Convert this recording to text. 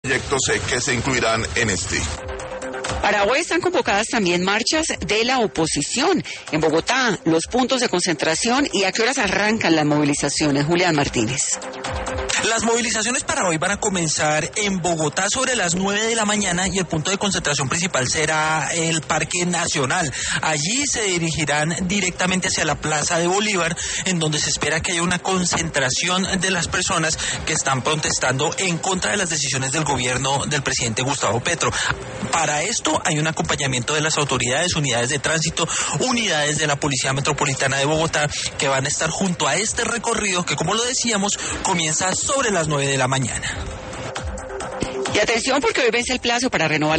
proyectos que se incluirán en este. Para hoy están convocadas también marchas de la oposición. En Bogotá, los puntos de concentración y a qué horas arrancan las movilizaciones. Julián Martínez. Las movilizaciones para hoy van a comenzar en Bogotá sobre las 9 de la mañana y el punto de concentración principal será el Parque Nacional. Allí se dirigirán directamente hacia la Plaza de Bolívar, en donde se espera que haya una concentración de las personas que están protestando en contra de las decisiones del gobierno del presidente Gustavo Petro. Para esto hay un acompañamiento de las autoridades, unidades de tránsito, unidades de la Policía Metropolitana de Bogotá, que van a estar junto a este recorrido que, como lo decíamos, comienza sobre las 9 de la mañana. Y atención, porque hoy vence el plazo para renovar